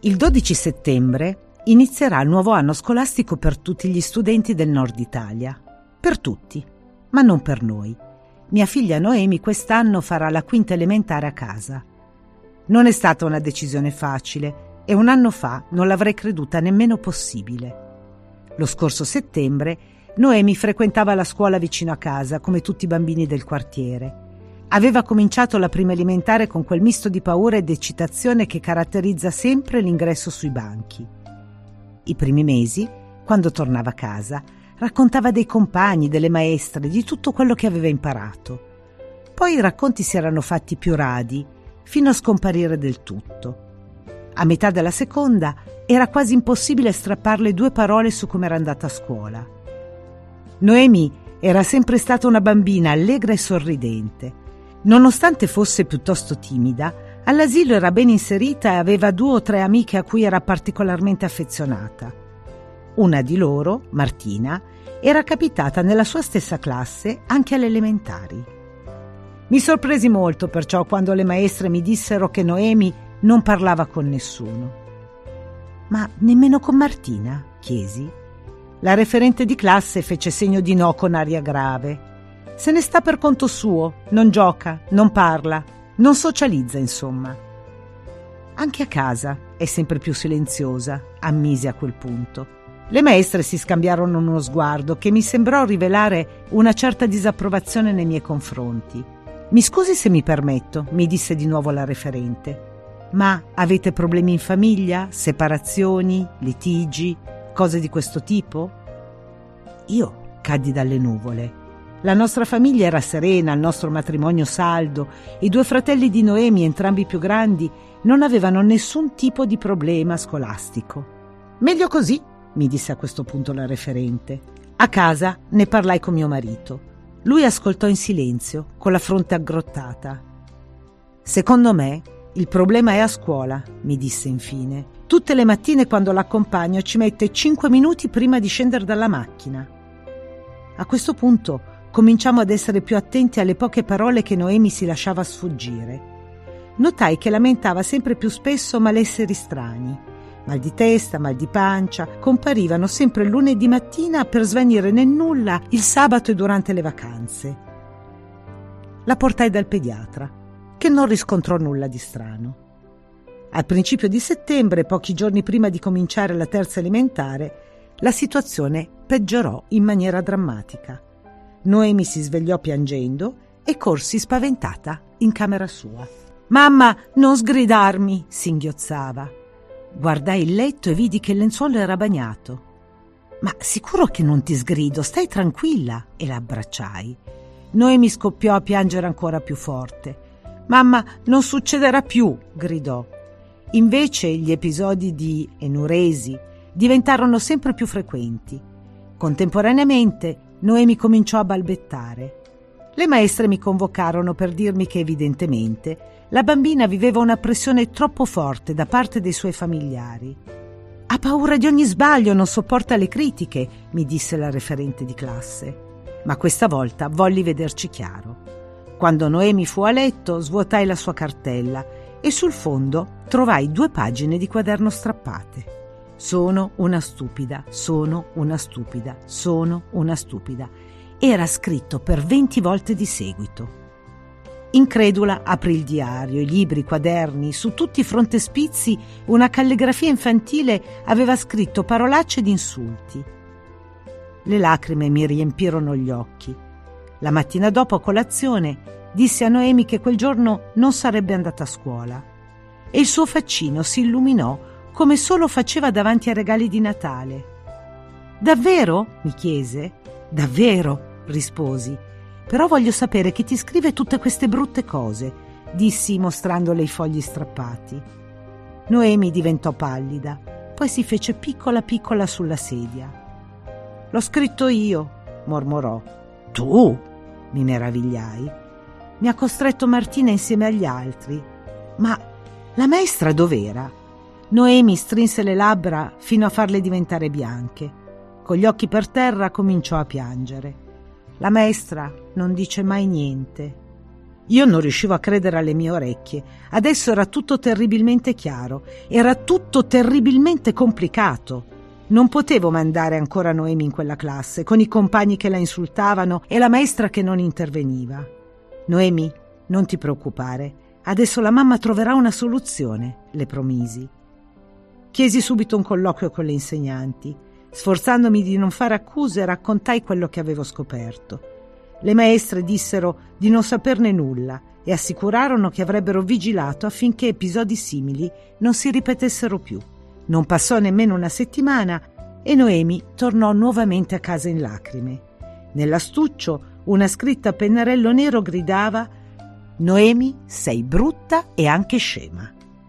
Il 12 settembre inizierà il nuovo anno scolastico per tutti gli studenti del nord Italia. Per tutti, ma non per noi. Mia figlia Noemi quest'anno farà la quinta elementare a casa. Non è stata una decisione facile e un anno fa non l'avrei creduta nemmeno possibile. Lo scorso settembre Noemi frequentava la scuola vicino a casa come tutti i bambini del quartiere. Aveva cominciato la prima elementare con quel misto di paura ed eccitazione che caratterizza sempre l'ingresso sui banchi. I primi mesi, quando tornava a casa, raccontava dei compagni, delle maestre, di tutto quello che aveva imparato. Poi i racconti si erano fatti più radi, fino a scomparire del tutto. A metà della seconda era quasi impossibile strapparle 2 parole su come era andata a scuola. Noemi era sempre stata una bambina allegra e sorridente. Nonostante fosse piuttosto timida, all'asilo era ben inserita e aveva 2 o 3 amiche a cui era particolarmente affezionata. Una di loro, Martina, era capitata nella sua stessa classe anche alle elementari. Mi sorpresi molto perciò quando le maestre mi dissero che Noemi non parlava con nessuno. «Ma nemmeno con Martina?» chiesi. La referente di classe fece segno di no con aria grave. Se ne sta per conto suo, non gioca, non parla, non socializza, insomma. Anche a casa è sempre più silenziosa, ammisi a quel punto. Le maestre si scambiarono uno sguardo che mi sembrò rivelare una certa disapprovazione nei miei confronti. «Mi scusi se mi permetto», mi disse di nuovo la referente. «Ma avete problemi in famiglia? Separazioni? Litigi? Cose di questo tipo?» Io caddi dalle nuvole. La nostra famiglia era serena, il nostro matrimonio saldo. I 2 fratelli di Noemi, entrambi più grandi, non avevano nessun tipo di problema scolastico. «Meglio così», mi disse a questo punto la referente. A casa ne parlai con mio marito. Lui ascoltò in silenzio, con la fronte aggrottata. «Secondo me il problema è a scuola», mi disse infine. «Tutte le mattine quando l'accompagno ci mette 5 minuti prima di scendere dalla macchina». A questo punto cominciamo ad essere più attenti alle poche parole che Noemi si lasciava sfuggire. Notai che lamentava sempre più spesso malesseri strani. Mal di testa, mal di pancia, comparivano sempre il lunedì mattina per svanire nel nulla il sabato e durante le vacanze. La portai dal pediatra, che non riscontrò nulla di strano. Al principio di settembre, pochi giorni prima di cominciare la terza elementare, la situazione peggiorò in maniera drammatica. Noemi si svegliò piangendo e corsi spaventata in camera sua. «Mamma, non sgridarmi!» singhiozzava. Guardai il letto e vidi che il lenzuolo era bagnato. «Ma sicuro che non ti sgrido, stai tranquilla!» e la abbracciai. Noemi scoppiò a piangere ancora più forte. «Mamma, non succederà più!» gridò. Invece gli episodi di enuresi diventarono sempre più frequenti. Contemporaneamente Noemi cominciò a balbettare. Le maestre mi convocarono per dirmi che evidentemente la bambina viveva una pressione troppo forte da parte dei suoi familiari. «Ha paura di ogni sbaglio, non sopporta le critiche», mi disse la referente di classe. Ma questa volta volli vederci chiaro. Quando Noemi fu a letto, svuotai la sua cartella e sul fondo trovai 2 pagine di quaderno strappate. «Sono una stupida, sono una stupida, sono una stupida». Era scritto per 20 volte di seguito. Incredula aprì il diario, i libri, i quaderni. Su tutti i frontespizi una calligrafia infantile aveva scritto parolacce ed insulti. Le lacrime mi riempirono gli occhi. La mattina dopo, a colazione, dissi a Noemi che quel giorno non sarebbe andata a scuola. E il suo faccino si illuminò come solo faceva davanti ai regali di Natale. «Davvero?» mi chiese. «Davvero», risposi. «Però voglio sapere chi ti scrive tutte queste brutte cose», dissi mostrandole i fogli strappati. Noemi diventò pallida, poi si fece piccola piccola sulla sedia. «L'ho scritto io», mormorò. «Tu?» mi meravigliai. «Mi ha costretto Martina insieme agli altri». «Ma la maestra dov'era?» Noemi strinse le labbra fino a farle diventare bianche. Con gli occhi per terra cominciò a piangere. «La maestra non dice mai niente». Io non riuscivo a credere alle mie orecchie. Adesso era tutto terribilmente chiaro, era tutto terribilmente complicato. Non potevo mandare ancora Noemi in quella classe, con i compagni che la insultavano e la maestra che non interveniva. Noemi, non ti preoccupare, adesso la mamma troverà una soluzione, le promisi. Chiesi subito un colloquio con le insegnanti. Sforzandomi di non fare accuse, raccontai quello che avevo scoperto. Le maestre dissero di non saperne nulla e assicurarono che avrebbero vigilato affinché episodi simili non si ripetessero più. Non passò nemmeno una settimana e Noemi tornò nuovamente a casa in lacrime. Nell'astuccio una scritta a pennarello nero gridava: «Noemi, sei brutta e anche scema».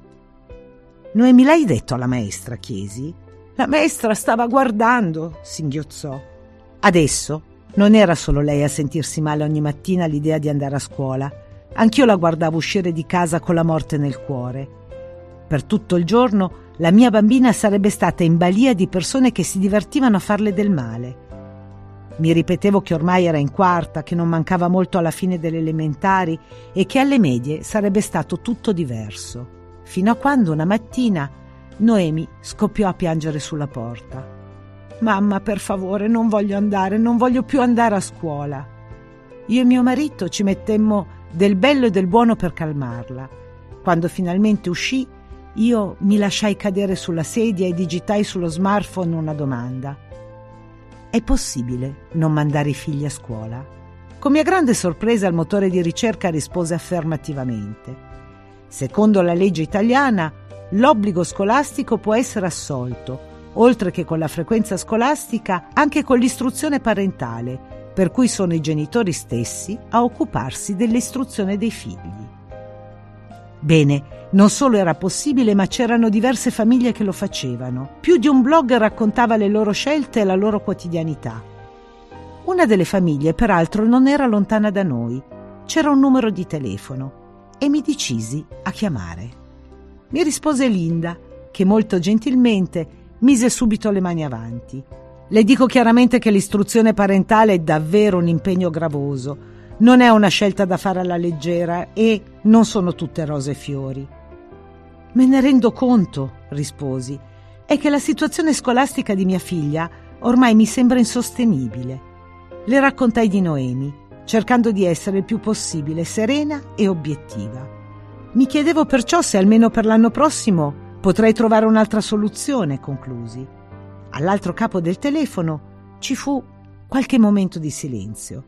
«Noemi, l'hai detto alla maestra?» chiesi. «La maestra stava guardando», singhiozzò. Adesso non era solo lei a sentirsi male ogni mattina all'idea di andare a scuola. Anch'io la guardavo uscire di casa con la morte nel cuore. Per tutto il giorno la mia bambina sarebbe stata in balia di persone che si divertivano a farle del male. Mi ripetevo che ormai era in quarta, che non mancava molto alla fine delle elementari e che alle medie sarebbe stato tutto diverso. Fino a quando una mattina Noemi scoppiò a piangere sulla porta. «Mamma, per favore, non voglio più andare a scuola». Io e mio marito ci mettemmo del bello e del buono per calmarla. Quando finalmente uscì, io mi lasciai cadere sulla sedia e digitai sullo smartphone una domanda. «È possibile non mandare i figli a scuola?» Con mia grande sorpresa il motore di ricerca rispose affermativamente. Secondo la legge italiana, l'obbligo scolastico può essere assolto, oltre che con la frequenza scolastica, anche con l'istruzione parentale, per cui sono i genitori stessi a occuparsi dell'istruzione dei figli. Bene, non solo era possibile, ma c'erano diverse famiglie che lo facevano. Più di un blog raccontava le loro scelte e la loro quotidianità. Una delle famiglie, peraltro, non era lontana da noi. C'era un numero di telefono e mi decisi a chiamare. Mi rispose Linda, che molto gentilmente mise subito le mani avanti. «Le dico chiaramente che l'istruzione parentale è davvero un impegno gravoso. Non è una scelta da fare alla leggera e non sono tutte rose e fiori». «Me ne rendo conto», risposi. «È che la situazione scolastica di mia figlia ormai mi sembra insostenibile». Le raccontai di Noemi, cercando di essere il più possibile serena e obiettiva. Mi chiedevo perciò se almeno per l'anno prossimo potrei trovare un'altra soluzione, conclusi. All'altro capo del telefono ci fu qualche momento di silenzio.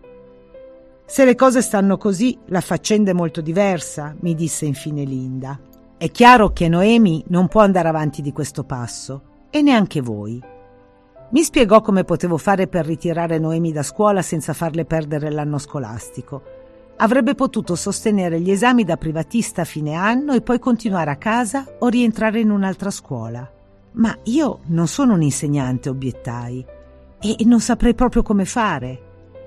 «Se le cose stanno così, la faccenda è molto diversa», mi disse infine Linda. «È chiaro che Noemi non può andare avanti di questo passo, e neanche voi». Mi spiegò come potevo fare per ritirare Noemi da scuola senza farle perdere l'anno scolastico. Avrebbe potuto sostenere gli esami da privatista a fine anno e poi continuare a casa o rientrare in un'altra scuola. «Ma io non sono un insegnante», obiettai, «e non saprei proprio come fare».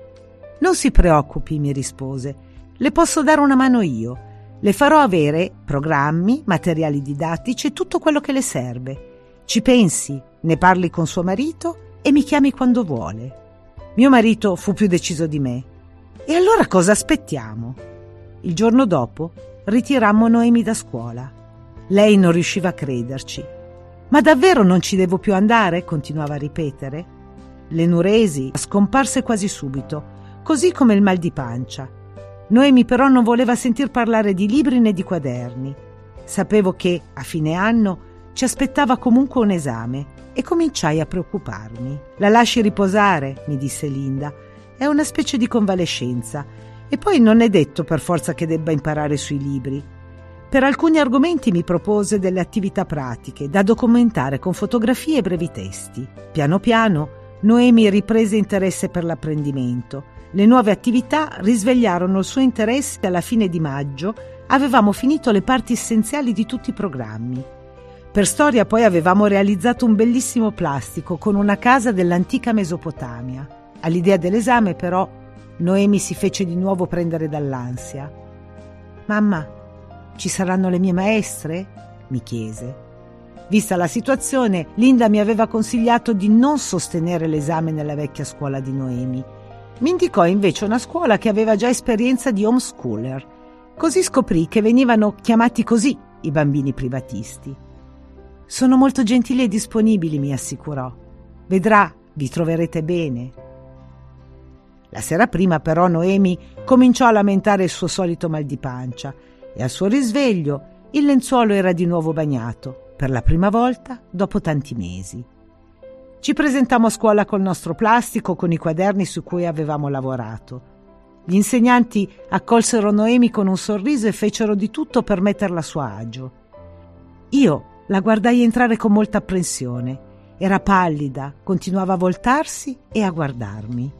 «Non si preoccupi», mi rispose, «le posso dare una mano io. Le farò avere programmi, materiali didattici e tutto quello che le serve. Ci pensi, ne parli con suo marito e mi chiami quando vuole». Mio marito fu più deciso di me. «E allora cosa aspettiamo?» Il giorno dopo ritirammo Noemi da scuola. Lei non riusciva a crederci. «Ma davvero non ci devo più andare?» continuava a ripetere. L'enuresi scomparse quasi subito, così come il mal di pancia. Noemi però non voleva sentir parlare di libri né di quaderni. Sapevo che, a fine anno, ci aspettava comunque un esame e cominciai a preoccuparmi. «La lasci riposare», mi disse Linda. «È una specie di convalescenza e poi non è detto per forza che debba imparare sui libri». Per alcuni argomenti mi propose delle attività pratiche da documentare con fotografie e brevi testi. Piano piano Noemi riprese interesse per l'apprendimento. Le nuove attività risvegliarono il suo interesse e alla fine di maggio avevamo finito le parti essenziali di tutti i programmi. Per storia poi avevamo realizzato un bellissimo plastico con una casa dell'antica Mesopotamia. All'idea dell'esame però Noemi si fece di nuovo prendere dall'ansia. «Mamma, ci saranno le mie maestre?» mi chiese. Vista la situazione, Linda mi aveva consigliato di non sostenere l'esame nella vecchia scuola di Noemi. Mi indicò invece una scuola che aveva già esperienza di homeschooler Così scoprì che venivano chiamati così i bambini privatisti. Sono molto gentili e disponibili, mi assicurò. Vedrà, vi troverete bene. La sera prima però Noemi cominciò a lamentare il suo solito mal di pancia e al suo risveglio il lenzuolo era di nuovo bagnato, per la prima volta dopo tanti mesi. Ci presentammo a scuola col nostro plastico, con i quaderni su cui avevamo lavorato. Gli insegnanti accolsero Noemi con un sorriso e fecero di tutto per metterla a suo agio. Io la guardai entrare con molta apprensione. Era pallida, continuava a voltarsi e a guardarmi.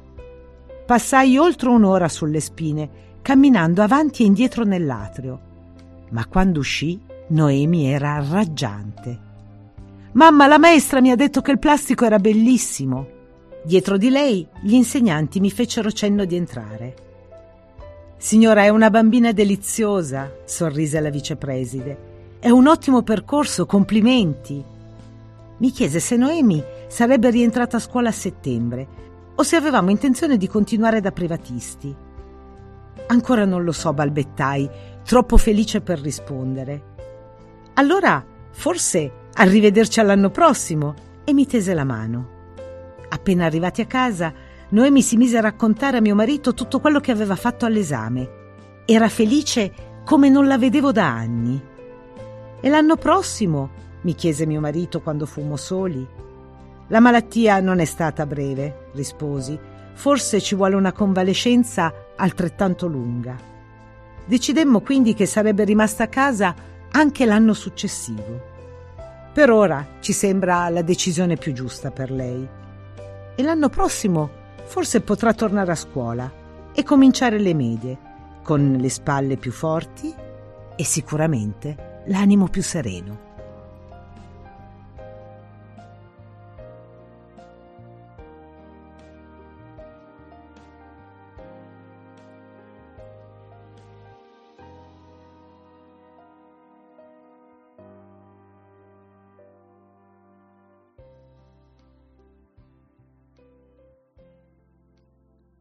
Passai oltre un'ora sulle spine, camminando avanti e indietro nell'atrio. Ma quando uscì, Noemi era raggiante. «Mamma, la maestra mi ha detto che il plastico era bellissimo!» Dietro di lei gli insegnanti mi fecero cenno di entrare. «Signora, è una bambina deliziosa», sorrise la vicepreside. «È un ottimo percorso, complimenti!» Mi chiese se Noemi sarebbe rientrata a scuola a settembre o se avevamo intenzione di continuare da privatisti. «Ancora non lo so», balbettai, troppo felice per rispondere. «Allora, forse arrivederci all'anno prossimo», e mi tese la mano. Appena arrivati a casa, Noemi si mise a raccontare a mio marito tutto quello che aveva fatto all'esame. Era felice come non la vedevo da anni. «E l'anno prossimo?» mi chiese mio marito quando fummo soli. «La malattia non è stata breve», risposi. «Forse ci vuole una convalescenza altrettanto lunga». Decidemmo quindi che sarebbe rimasta a casa anche l'anno successivo. Per ora ci sembra la decisione più giusta per lei. E l'anno prossimo forse potrà tornare a scuola e cominciare le medie, con le spalle più forti e sicuramente l'animo più sereno.